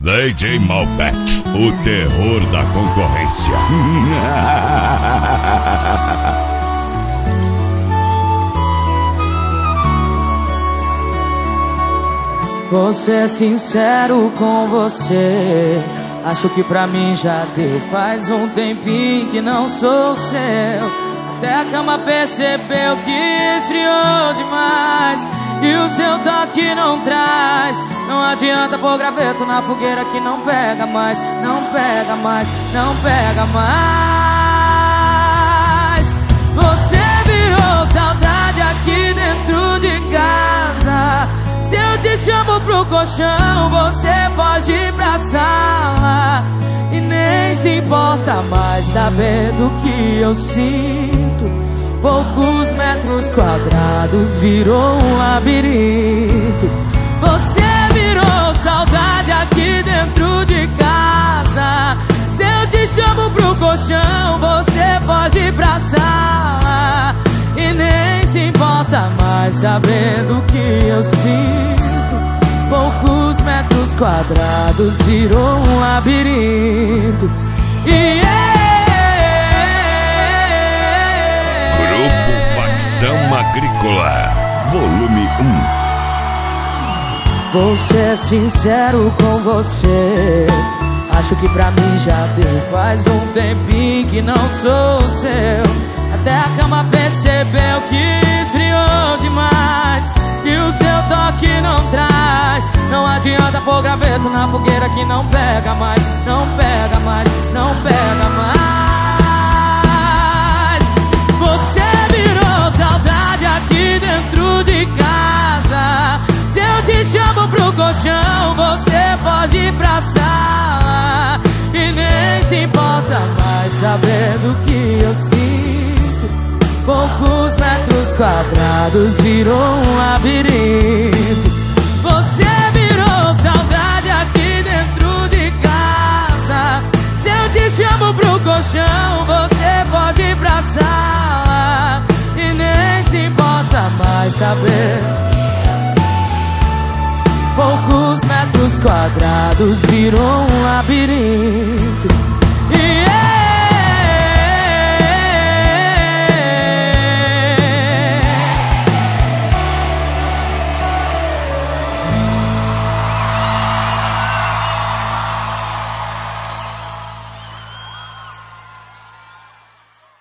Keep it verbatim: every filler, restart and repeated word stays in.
D J Malbec, o terror da concorrência. Vou ser sincero com você, acho que pra mim já deu. Faz um tempinho que não sou seu, até a cama percebeu que esfriou demais. E o seu toque não traz, não adianta pôr graveto na fogueira que não pega mais. Não pega mais, não pega mais. Você virou saudade aqui dentro de casa. Se eu te chamo pro colchão, você pode ir pra sala e nem se importa mais saber do que eu sinto. Poucos metros quadrados virou um labirinto. Você virou saudade aqui dentro de casa. Se eu te chamo pro colchão, você pode ir pra sala e nem se importa mais sabendo o que eu sinto. Poucos metros quadrados virou um labirinto. E Grupo Facção Agrícola, volume um. Vou ser sincero com você, acho que pra mim já deu. Faz um tempinho que não sou seu, até a cama percebeu que esfriou demais. E o seu toque não traz, não adianta pôr graveto na fogueira que não pega mais. Não pega mais, não pega mais. Você virou saudade aqui dentro de casa. Se eu te chamo pro colchão, você pode ir pra sala e nem se importa mais saber do que eu sinto. Poucos metros quadrados virou um labirinto. Você virou saudade aqui dentro de casa. Se eu te chamo pro colchão, você pode ir pra sala e nem se importa mais saber. Poucos metros quadrados virou um labirinto. E